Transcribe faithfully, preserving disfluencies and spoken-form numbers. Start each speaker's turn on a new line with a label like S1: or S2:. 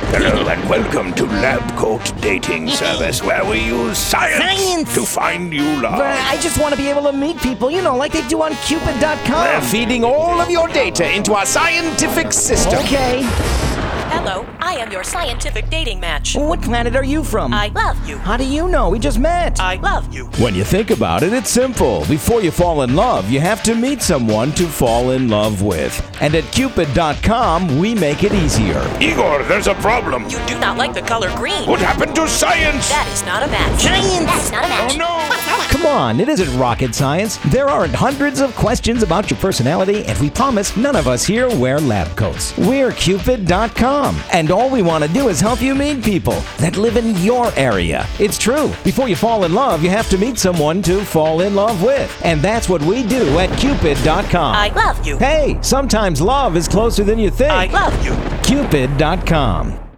S1: Hello and welcome to Lab Coat Dating Service, where we use science,
S2: Science!
S1: to find you love.
S2: But I just want to be able to meet people, you know, like they do on Cupid dot com.
S3: We're feeding all of your data into our scientific system.
S2: Okay.
S4: Hello, I am your scientific dating match.
S2: What planet are you from?
S4: I love you.
S2: How do you know? We just met.
S4: I love you.
S5: When you think about it, it's simple. Before you fall in love, you have to meet someone to fall in love with. And at Cupid dot com, we make it easier.
S1: Igor, there's a problem.
S4: You do not like the color green.
S1: What happened to science?
S4: That is not a match.
S2: Science!
S4: That's not a match.
S1: Oh no!
S5: Come on, it isn't rocket science. There aren't hundreds of questions about your personality, and we promise none of us here wear lab coats. We're Cupid dot com, and all we want to do is help you meet people that live in your area. It's true. Before you fall in love, you have to meet someone to fall in love with. And that's what we do at Cupid dot com.
S4: I love you.
S5: Hey, sometimes love is closer than you think.
S4: I love you.
S5: Cupid dot com.